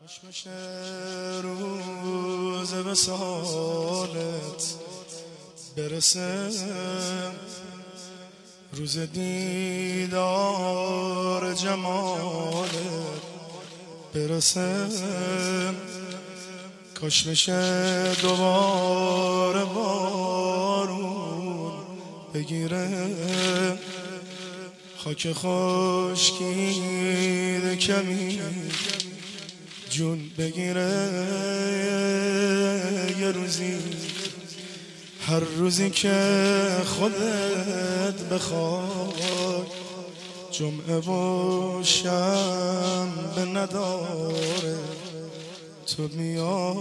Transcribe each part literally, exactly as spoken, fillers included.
خوش میشه روز وصالت برسه، روز دیدار جمالت برسه. کاش بشه دوباره بارون بگیره، خاک خشکیده کمی جون بگیره. یه روزی، هر روزی که خودت بخوای، جمعه و شنبه نداره تو بیا.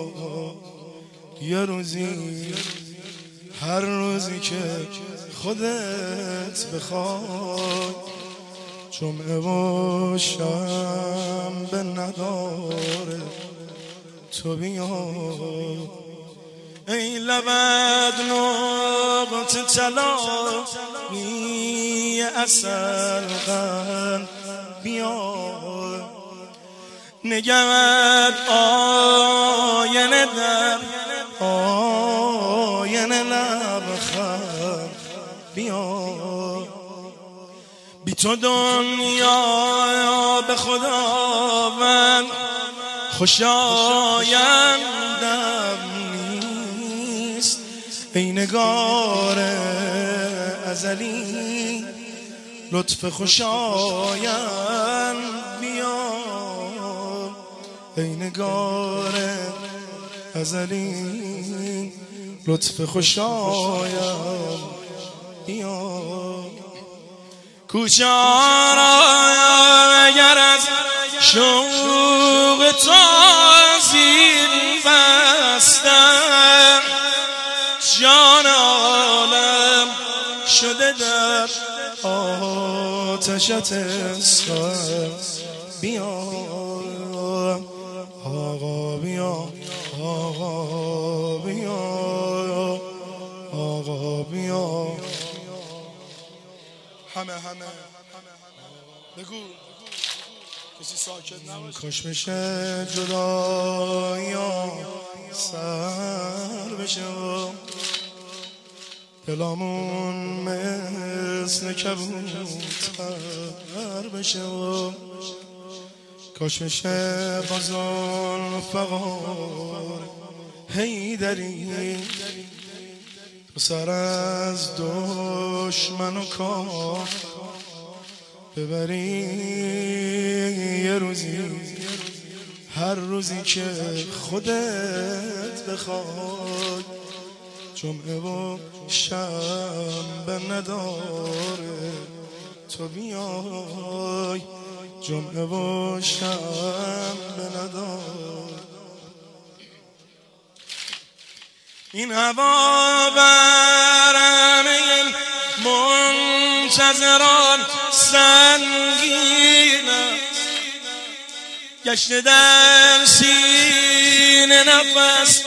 یه روزی، هر روزی که خودت بخوای، جمعه و شنبه نداره تو بیا. ای لبت نقطه طلا می اصل قلب بیا، نگهت آینه در آینه لبخند بیا. بی تو دنیا به خداوند خوشایندم نیست. ای نگار ازلی لطف خوشایند بیا. ای نگار ازلی لطف خوشایند بیا. کوچه را اگر از شوق تو زیر بستن، جان عالم شده در آتشت اسکر بیا. آقا بیا، آقا بیا، آقا بیا. همه همه بگو کسی ساکت نباشه. کاش میشه جدایی‌ها سر بشه، دلامون مثل کبوتر بشه. کاش میشه غزال فقار حیدری تو سر از دشمن و کار ببری. یه روزی، هر روزی که خودت بخوای، جمعه و شنبه نداره تو بیای. جمعه و شنبه نداره. این هوا بر همه منتظران سنگینه، گشته در سینه نفس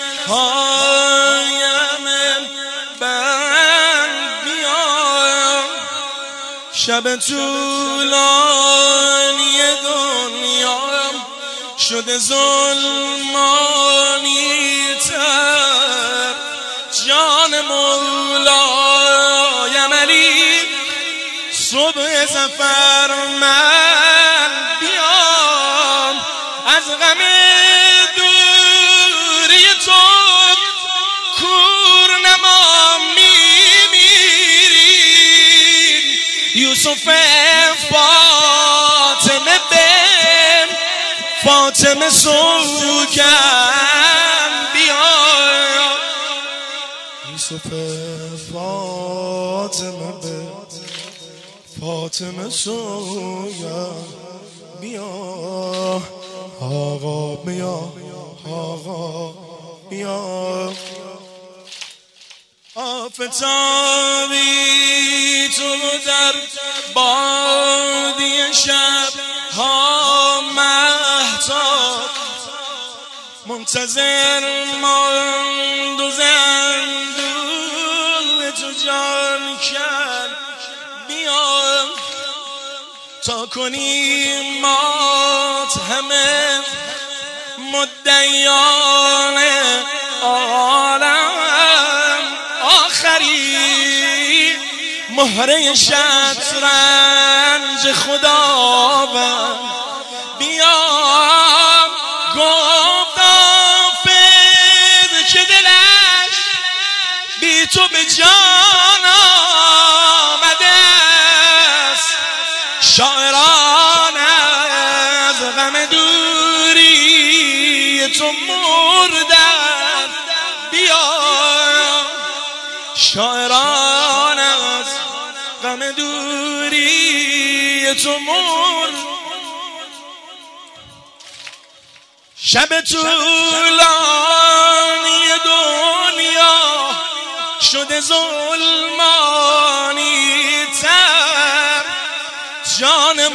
هایم بند بیا. شب طولانی دنیا شده ظلمانی تر، جان مولایم علی صبح زفر من بیام. از غم دوری تو کورنما میمیریم. یوسف فاطمه به فاطمه سوگم بیا. یوسف فاطمه به فاطمه سوگم بیا. آقا بیا، آقا بیا. آفتابی تو در بادی شب ها مهتاب، منتظر ماند و زندون تو جان کرد بیا. تا کنیم مات همه مدعیان عالم آخری مهره شطرنج خداوند بیام گفت آفز که دلش بی تو به جان آمده است شاعران از غم دوری تو مردن بیا شاعران از غم دوری تو مرد شب طولانی دنیا شده ظلمانی تر جان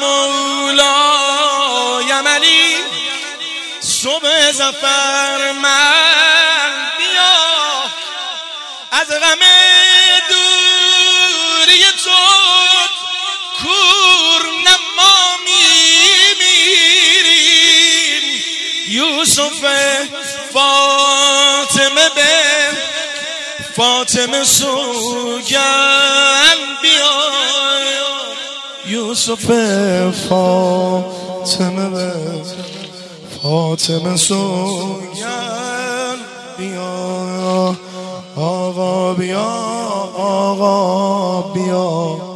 مولایم علی صبح ظفر من بیا از غم دوری تو کور نما میمیریم یوسف فاطمه به فاطمه سوگند بیا یوسف فاطمه به فاطمه سوگند بیا آقا بیا آقا بیا